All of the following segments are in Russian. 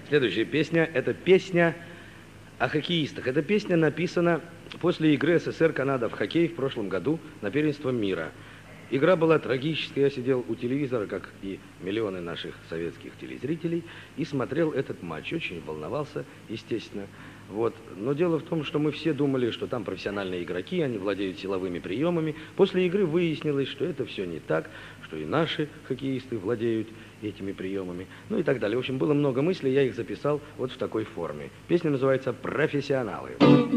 Следующая песня – это песня о хоккеистах. Эта песня написана после игры СССР-Канада в хоккей в прошлом году на первенство мира. Игра была трагическая. Я сидел у телевизора, как и миллионы наших советских телезрителей, и смотрел этот матч. Очень волновался, естественно. Вот. Но дело в том, что мы все думали, что там профессиональные игроки, они владеют силовыми приемами. После игры выяснилось, что это все не так, что и наши хоккеисты владеют этими приемами, ну и так далее. В общем, было много мыслей, я их записал вот в такой форме. Песня называется «Профессионалы».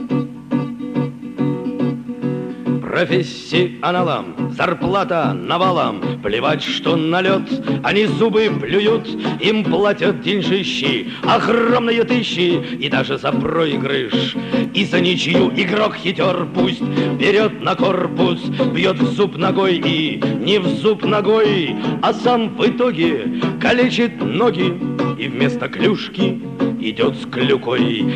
Профессионалам зарплата навалом, плевать, что на лед, они зубы плюют, им платят деньжищи, огромные тысячи, и даже за проигрыш, и за ничью игрок хитер пусть берет на корпус, бьет в зуб ногой и не в зуб ногой, а сам в итоге калечит ноги и вместо клюшки идет с клюкой.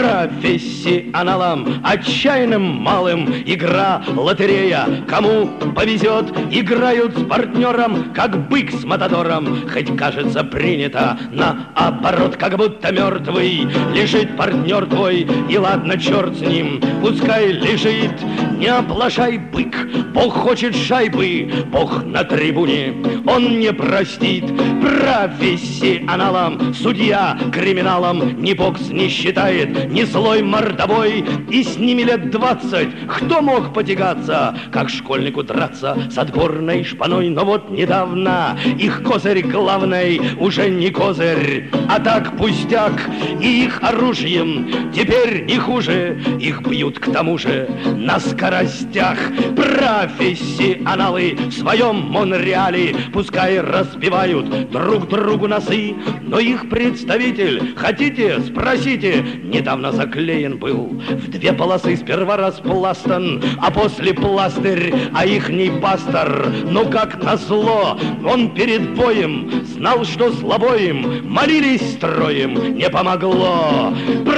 Профессионалам, отчаянным малым, игра, лотерея, кому повезет, играют с партнером, как бык с матадором. Хоть кажется принято наоборот, как будто мертвый лежит партнер твой, и ладно, черт с ним, пускай лежит. Не оплошай, бык, Бог хочет шайбы, Бог на трибуне, он не простит. Профессионалам, судья, криминалам ни бокс не считает, ни злой мордовой, и с ними лет 20 кто мог потягаться, как школьнику драться с отборной шпаной. Но вот недавно их козырь главный уже не козырь, а так пустяк, и их оружием теперь не хуже, их бьют к тому же на скоростях. Профессионалы в своем Монреале пускай разбивают друг другу носы, но их представитель, хотите, спросите, недавно заклеен был в 2 полосы, сперва распластан, а после пластырь, а ихний пастор, ну как назло, он перед боем знал, что слабоем, молились строем, не помогло.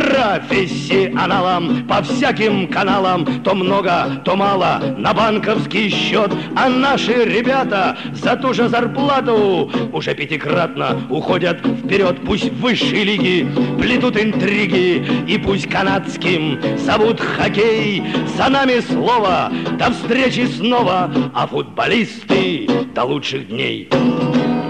Профессионалам по всяким каналам то много, то мало на банковский счет, а наши ребята за ту же зарплату уже 5-кратно уходят вперед. Пусть в высшей лиги плетут интриги, и пусть канадским зовут хоккей. За нами слово, до встречи снова, а футболисты до лучших дней.